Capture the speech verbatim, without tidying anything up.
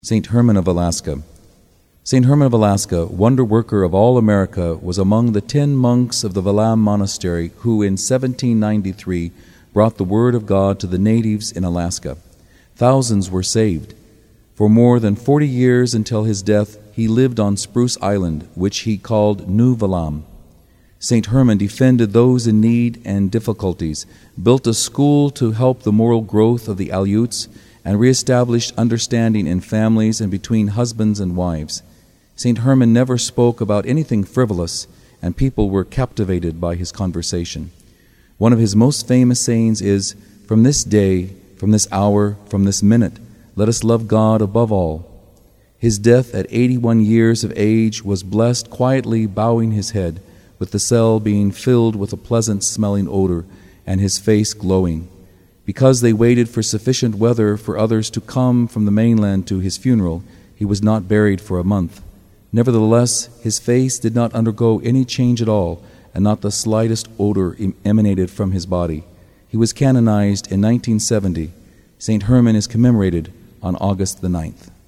Saint Herman of Alaska. Saint Herman of Alaska, wonder worker of all America, was among the ten monks of the Valam Monastery who in seventeen ninety-three brought the Word of God to the natives in Alaska. Thousands were saved. For more than forty years until his death, he lived on Spruce Island, which he called New Valam. Saint Herman defended those in need and difficulties, built a school to help the moral growth of the Aleuts, and reestablished understanding in families and between husbands and wives. Saint Herman never spoke about anything frivolous, and people were captivated by his conversation. One of his most famous sayings is, "From this day, from this hour, from this minute, let us love God above all." His death at eighty-one years of age was blessed quietly bowing his head, with the cell being filled with a pleasant-smelling odor and his face glowing. Because they waited for sufficient weather for others to come from the mainland to his funeral, he was not buried for a month. Nevertheless, his face did not undergo any change at all, and not the slightest odor emanated from his body. He was canonized in nineteen seventy. Saint Herman is commemorated on August the ninth.